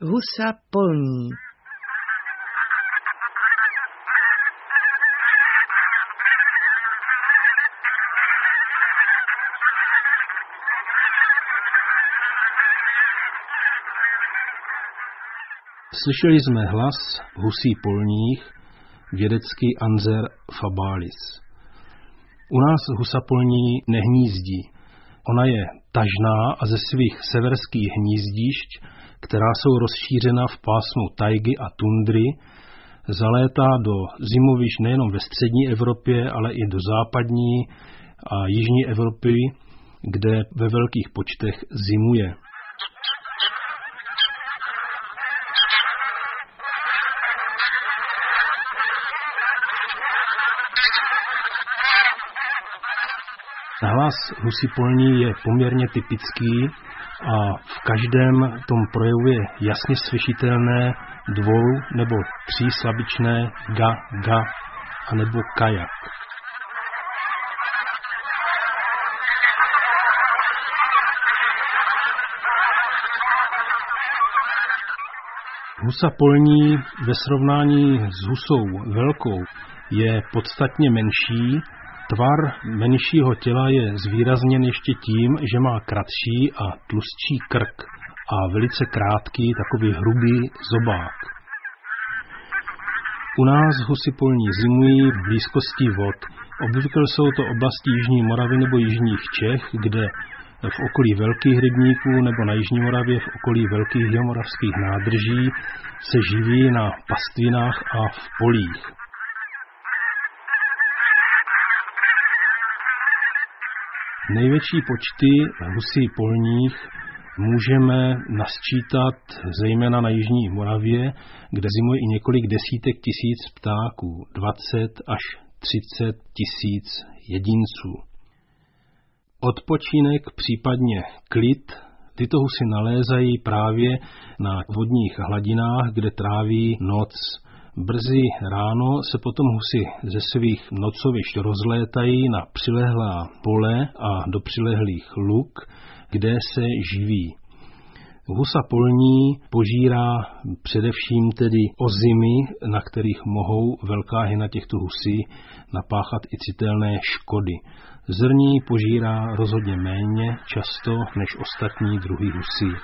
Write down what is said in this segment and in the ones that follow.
Husa polní. Slyšeli jsme hlas husí polních, vědecký Anser fabalis. U nás husa polní nehnízdí. Ona je tažná a ze svých severských hnízdišť, která jsou rozšířena v pásmu tajgy a tundry, zalétá do zimovišť nejenom ve střední Evropě, ale i do západní a jižní Evropy, kde ve velkých počtech zimuje. Hlas husí polní je poměrně typický a v každém tom projevu je jasně slyšitelné dvou- nebo tříslabičné ga, ga a nebo kajak. Husa polní ve srovnání s husou velkou je podstatně menší. Tvar menšího těla je zvýrazněn ještě tím, že má kratší a tlustší krk a velice krátký, takový hrubý zobák. U nás husy polní zimují v blízkosti vod. Obvykle jsou to oblasti Jižní Moravy nebo Jižních Čech, kde v okolí velkých rybníků nebo na Jižní Moravě v okolí velkých jihomoravských nádrží se živí na pastvinách a v polích. Největší počty husí polních můžeme nasčítat zejména na Jižní Moravě, kde zimuje i několik desítek tisíc ptáků, 20 až 30 tisíc jedinců. Odpočinek, případně klid, tyto husy nalézají právě na vodních hladinách, kde tráví noc. Brzy ráno se potom husy ze svých nocovišť rozlétají na přilehlá pole a do přilehlých luk, kde se živí. Husa polní požírá především tedy ozimy, na kterých mohou velká hyna těchto husí napáchat i citelné škody. Zrní požírá rozhodně méně často než ostatní druhy husí.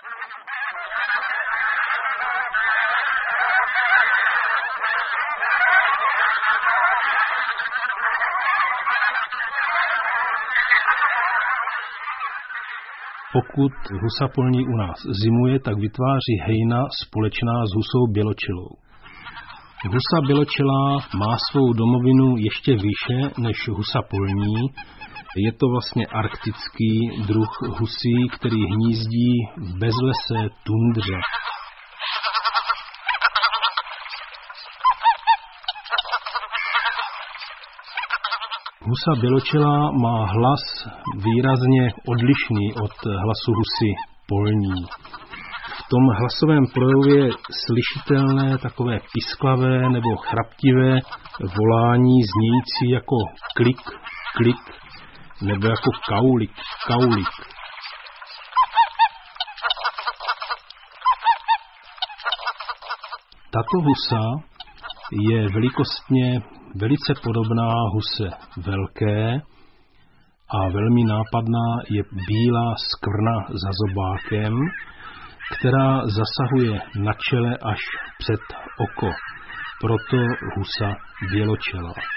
Pokud husa polní u nás zimuje, tak vytváří hejna společná s husou běločelou. Husa běločelá má svou domovinu ještě výše než husa polní. Je to vlastně arktický druh husí, který hnízdí v bezlesé tundře. Husa běločelá má hlas výrazně odlišný od hlasu husy polní. V tom hlasovém projevu je slyšitelné takové pisklavé nebo chraptivé volání znějící jako klik, klik, nebo jako kaulik, kaulik. Tato husa je velikostně velice podobná huse velké a velmi nápadná je bílá skvrna za zobákem, která zasahuje na čele až před oko, proto husa běločelá.